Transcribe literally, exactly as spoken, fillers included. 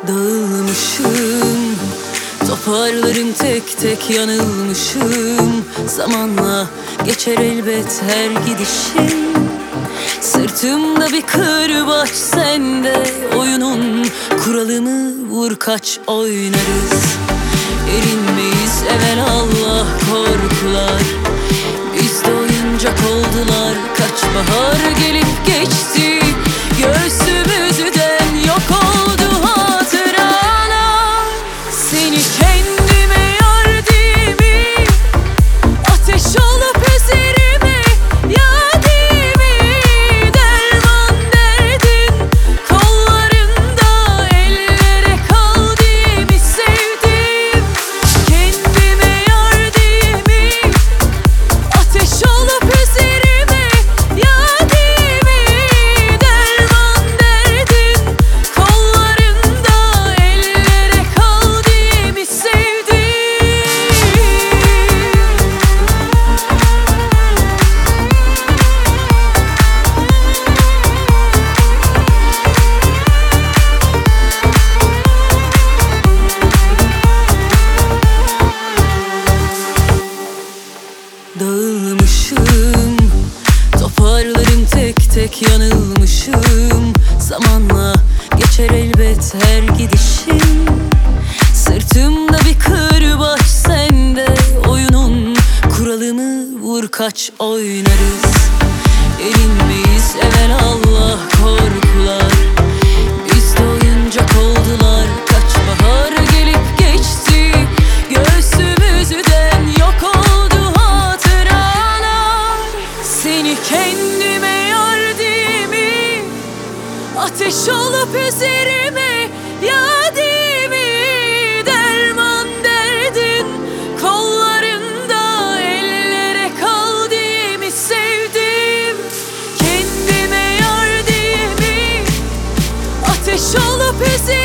Dağılmışım, toparlarım tek tek, yanılmışım. Zamanla geçer elbet her gidişim. Sırtımda bir kırbaç, sende oyunun kuralını vur kaç oynarız. Erinmeyiz evelallah korkular, bizde oyuncak oldular. Kaç bahar gelip geçti, göğsümüzden yok oldu hatıralar. Seni kendime yar değil mi? Ateş olup üzerime ya değil mi? Derman derdin kollarında, ellere kal diye mi sevdim? Kendime yar değil mi? Ateş olup üzerime ya değil mi? Derman derdin kollarında, ellere kal diye mi sevdim? Dağılmışım, toparlarım tek tek, yanılmışım. Zamanla geçer elbet her gidişim. Sırtımda bir kırbaç, sende oyunun kuralını vur kaç oynarız. Erinmeyiz evelallah korkular, bizde oyuncak oldular. Kaç bahar gelip geçti, göğsümüzden yok oldu hatıralar. Seni kendime yar değil mi? Ateş olup üzerime ya değil mi? Derman derdin kollarında, ellere kal diye mi sevdim? Kendime yar değil mi? Ateş olup üzerime